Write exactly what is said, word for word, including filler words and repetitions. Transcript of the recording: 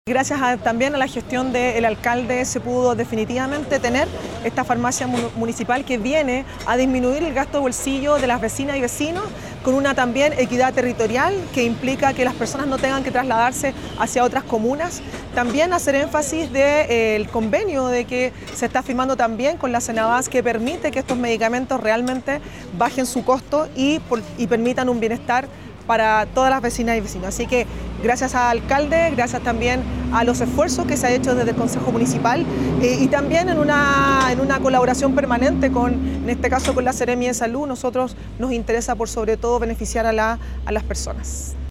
Gracias a, también a la gestión del alcalde se pudo definitivamente tener esta farmacia municipal que viene a disminuir el gasto de bolsillo de las vecinas y vecinos con una también equidad territorial que implica que las personas no tengan que trasladarse hacia otras comunas. También hacer énfasis del de, eh, convenio de que se está firmando también con la Senabas que permite que estos medicamentos realmente bajen su costo y, por, y permitan un bienestar para todas las vecinas y vecinos. Así que gracias al alcalde, gracias también a los esfuerzos que se ha hecho desde el Consejo Municipal eh, y también en una, en una colaboración permanente con, en este caso con la Seremi de Salud, nosotros nos interesa por sobre todo beneficiar a, la, a las personas.